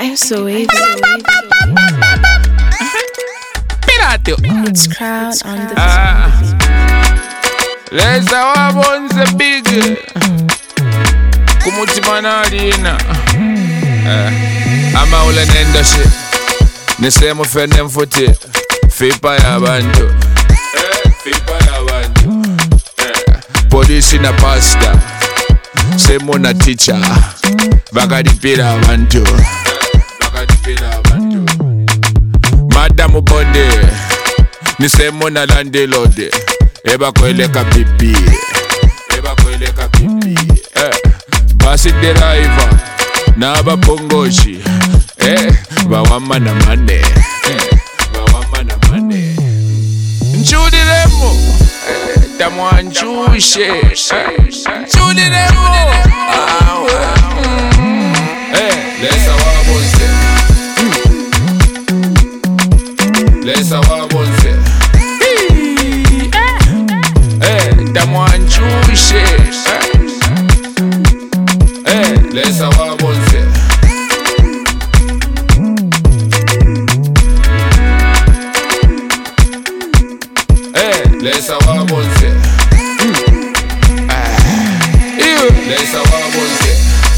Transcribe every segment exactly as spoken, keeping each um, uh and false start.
S O A. Piratio. It's crowd on the Ah. Leza wabonze big. Kumutima nalina. Eh. Ama ule nenda shit. Nisemu fene mfuti. Fipa ya bantu. Eh. Fipa ya bantu. Eh. Polisi na pasta. Semu na teacher. Bagadipira abantu. Bagadipira abantu. Madam Bode. Nisemu na landlord. Eba kweleka pipi. Eba kweleka pipi. Eh. Basi driver. Na aba pongoshi. Eh. Bawama na mane. Eh. Bawama na mane. Nchudiremo. Eh. Tamwanchushe. Eh. Nchudiremo. Ah, mm. Eh. Lesa wabonse. Lesa wabonse. Eh. Tamwanchushe. Eh. Lesa wabonse. Eh. Lesa wabonse. Lesa wabonse.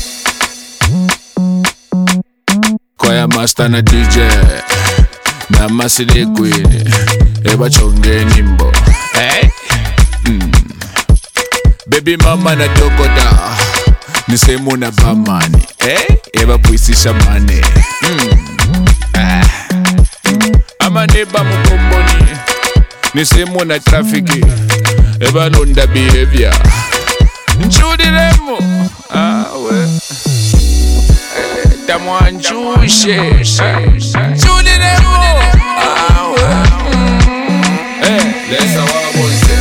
Kwaya master na D J na masile queen eba chonge nimbo. Eh? Mm. Baby mama na dokota nisemu na bamani. Eh? Eba puisisha mane. Mm. Ah. Ama neba mukomboni nisemu na trafiki eba londa behavior. Nchudiremo. Ah we. Tamwanchushe. Nchudiremo. Ah we. Eh, lesa wabonse.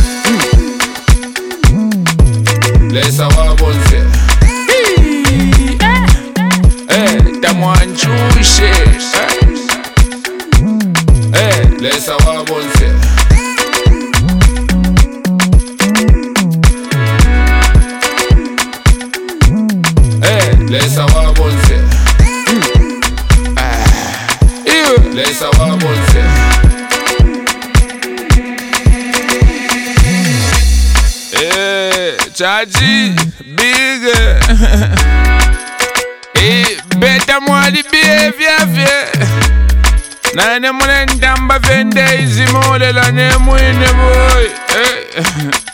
Lesa wabonse. Eh, tamwanchushe. Eh, lesa wabonse. Eh, lesa wabonse. Ah, ew, lesa wabonse. Eh, Chachi, big. Eh, better mwali behavior fe. Na ne mune ndamba vende izi mole la ne mwine boy. Eh.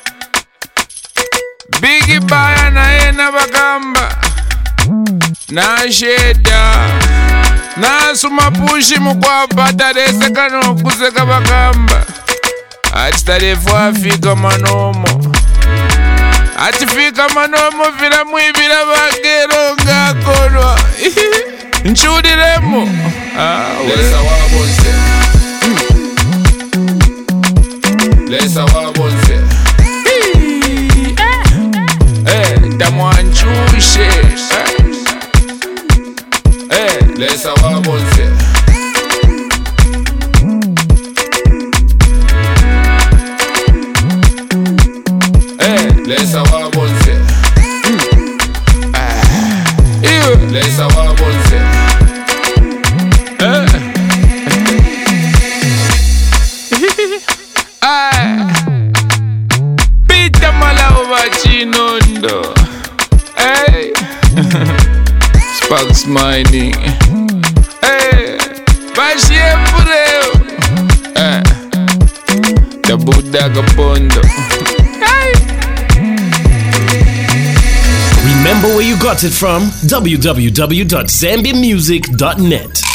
Bigi baya na ena bakamba. Na sheda na suma pushi mukwa patarese kano kuseka bakamba. Ati tarefu afika manomo. Ati fika manomo vila mwibila bagero ngakonwa. Nchudiremo. Ah, lesa wabonse. Lesa wabonse. Eh, tamwanchushe. Eh, lesa wabonse. Eh, lesa wabonse. Ah, ew, lesa wabonse. Eh. Ah. Pita malauba chinondo. Hey. Sparks mining. Hey. Bashie pureo. Eh. Tabuda kapondo. Hey. Remember where you got it from? w w w dot zambia music dot net.